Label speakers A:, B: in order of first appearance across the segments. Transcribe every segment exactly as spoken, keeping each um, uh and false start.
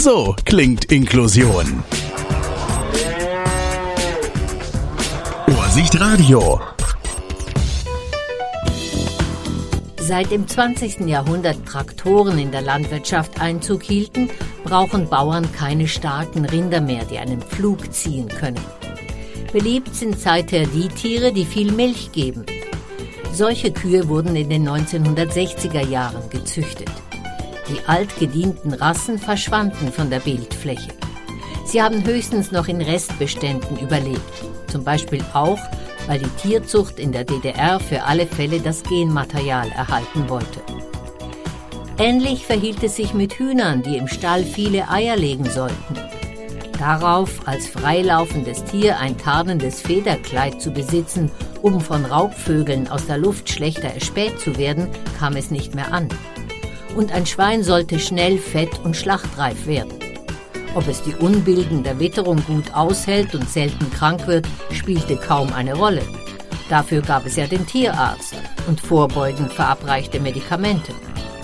A: So klingt Inklusion. Ursicht Radio.
B: Seit dem zwanzigsten Jahrhundert Traktoren in der Landwirtschaft Einzug hielten, brauchen Bauern keine starken Rinder mehr, die einen Pflug ziehen können. Beliebt sind seither die Tiere, die viel Milch geben. Solche Kühe wurden in den neunzehnhundertsechziger Jahren gezüchtet. Die altgedienten Rassen verschwanden von der Bildfläche. Sie haben höchstens noch in Restbeständen überlebt. Zum Beispiel auch, weil die Tierzucht in der D D R für alle Fälle das Genmaterial erhalten wollte. Ähnlich verhielt es sich mit Hühnern, die im Stall viele Eier legen sollten. Darauf, als freilaufendes Tier ein tarnendes Federkleid zu besitzen, um von Raubvögeln aus der Luft schlechter erspäht zu werden, kam es nicht mehr an. Und ein Schwein sollte schnell fett und schlachtreif werden. Ob es die Unbilden der Witterung gut aushält und selten krank wird, spielte kaum eine Rolle. Dafür gab es ja den Tierarzt und vorbeugend verabreichte Medikamente.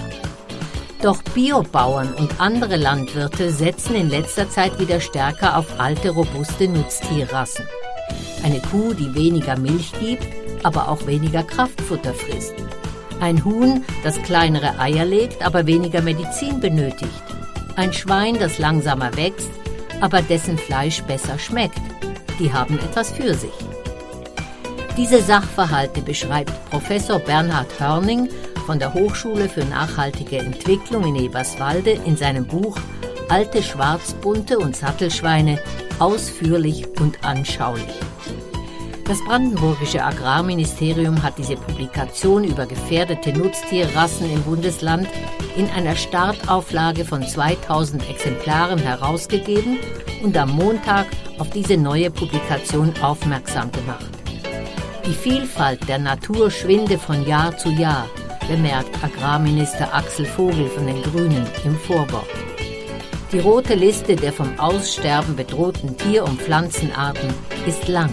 B: Doch Biobauern und andere Landwirte setzen in letzter Zeit wieder stärker auf alte, robuste Nutztierrassen. Eine Kuh, die weniger Milch gibt, aber auch weniger Kraftfutter frisst. Ein Huhn, das kleinere Eier legt, aber weniger Medizin benötigt. Ein Schwein, das langsamer wächst, aber dessen Fleisch besser schmeckt. Die haben etwas für sich. Diese Sachverhalte beschreibt Professor Bernhard Hörning von der Hochschule für nachhaltige Entwicklung in Eberswalde in seinem Buch Alte Schwarzbunte und Sattelschweine ausführlich und anschaulich. Das brandenburgische Agrarministerium hat diese Publikation über gefährdete Nutztierrassen im Bundesland in einer Startauflage von zweitausend Exemplaren herausgegeben und am Montag auf diese neue Publikation aufmerksam gemacht. Die Vielfalt der Natur schwinde von Jahr zu Jahr, bemerkt Agrarminister Axel Vogel von den Grünen im Vorwort. Die rote Liste der vom Aussterben bedrohten Tier- und Pflanzenarten ist lang.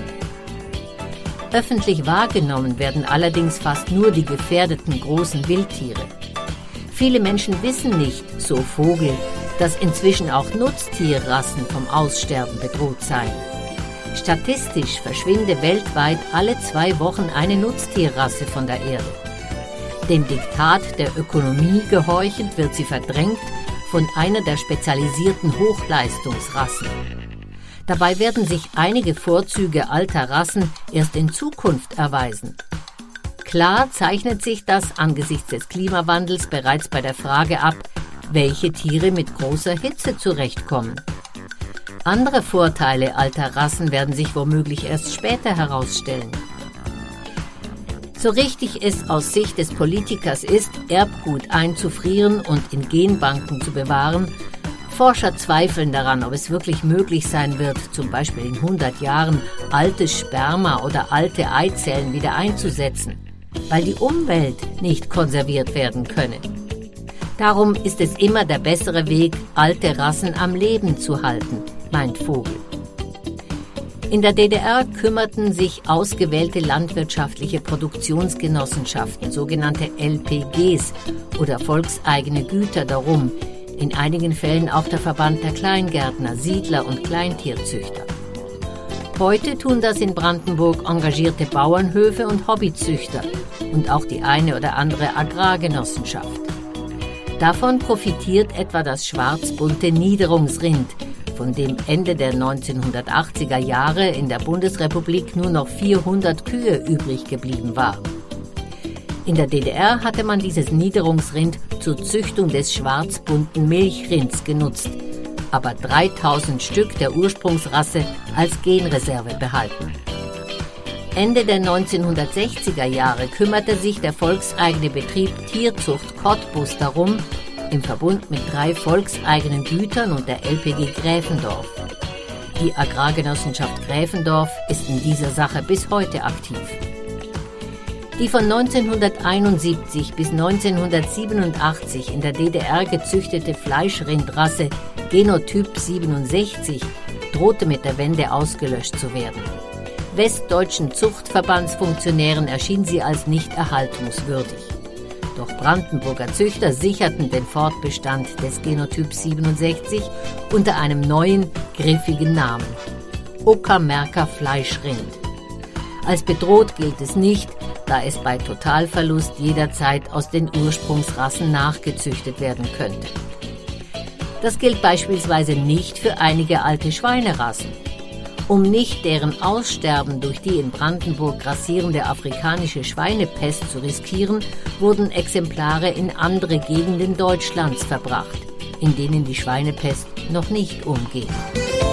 B: Öffentlich wahrgenommen werden allerdings fast nur die gefährdeten großen Wildtiere. Viele Menschen wissen nicht, so Vogel, dass inzwischen auch Nutztierrassen vom Aussterben bedroht seien. Statistisch verschwinde weltweit alle zwei Wochen eine Nutztierrasse von der Erde. Dem Diktat der Ökonomie gehorchend wird sie verdrängt von einer der spezialisierten Hochleistungsrassen. Dabei werden sich einige Vorzüge alter Rassen erst in Zukunft erweisen. Klar zeichnet sich das angesichts des Klimawandels bereits bei der Frage ab, welche Tiere mit großer Hitze zurechtkommen. Andere Vorteile alter Rassen werden sich womöglich erst später herausstellen. So richtig es aus Sicht des Politikers ist, Erbgut einzufrieren und in Genbanken zu bewahren, Forscher zweifeln daran, ob es wirklich möglich sein wird, zum Beispiel in hundert Jahren altes Sperma oder alte Eizellen wieder einzusetzen, weil die Umwelt nicht konserviert werden könne. Darum ist es immer der bessere Weg, alte Rassen am Leben zu halten, meint Vogel. In der D D R kümmerten sich ausgewählte landwirtschaftliche Produktionsgenossenschaften, sogenannte L P Gs oder volkseigene Güter darum, in einigen Fällen auch der Verband der Kleingärtner, Siedler und Kleintierzüchter. Heute tun das in Brandenburg engagierte Bauernhöfe und Hobbyzüchter und auch die eine oder andere Agrargenossenschaft. Davon profitiert etwa das schwarzbunte Niederungsrind, von dem Ende der neunzehnhundertachtziger Jahre in der Bundesrepublik nur noch vierhundert Kühe übrig geblieben waren. In der D D R hatte man dieses Niederungsrind zur Züchtung des schwarzbunten Milchrinds genutzt, aber dreitausend Stück der Ursprungsrasse als Genreserve behalten. Ende der neunzehnhundertsechziger Jahre kümmerte sich der volkseigene Betrieb Tierzucht Cottbus darum, im Verbund mit drei volkseigenen Gütern und der L P G Gräfendorf. Die Agrargenossenschaft Gräfendorf ist in dieser Sache bis heute aktiv. Die von neunzehnhunderteinundsiebzig bis neunzehnhundertsiebenundachtzig in der D D R gezüchtete Fleischrindrasse Genotyp siebenundsechzig drohte mit der Wende ausgelöscht zu werden. Westdeutschen Zuchtverbandsfunktionären erschien sie als nicht erhaltungswürdig. Doch Brandenburger Züchter sicherten den Fortbestand des Genotyps siebenundsechzig unter einem neuen, griffigen Namen: Uckermärker Fleischrind. Als bedroht gilt es nicht, da es bei Totalverlust jederzeit aus den Ursprungsrassen nachgezüchtet werden könnte. Das gilt beispielsweise nicht für einige alte Schweinerassen. Um nicht deren Aussterben durch die in Brandenburg grassierende afrikanische Schweinepest zu riskieren, wurden Exemplare in andere Gegenden Deutschlands verbracht, in denen die Schweinepest noch nicht umgeht.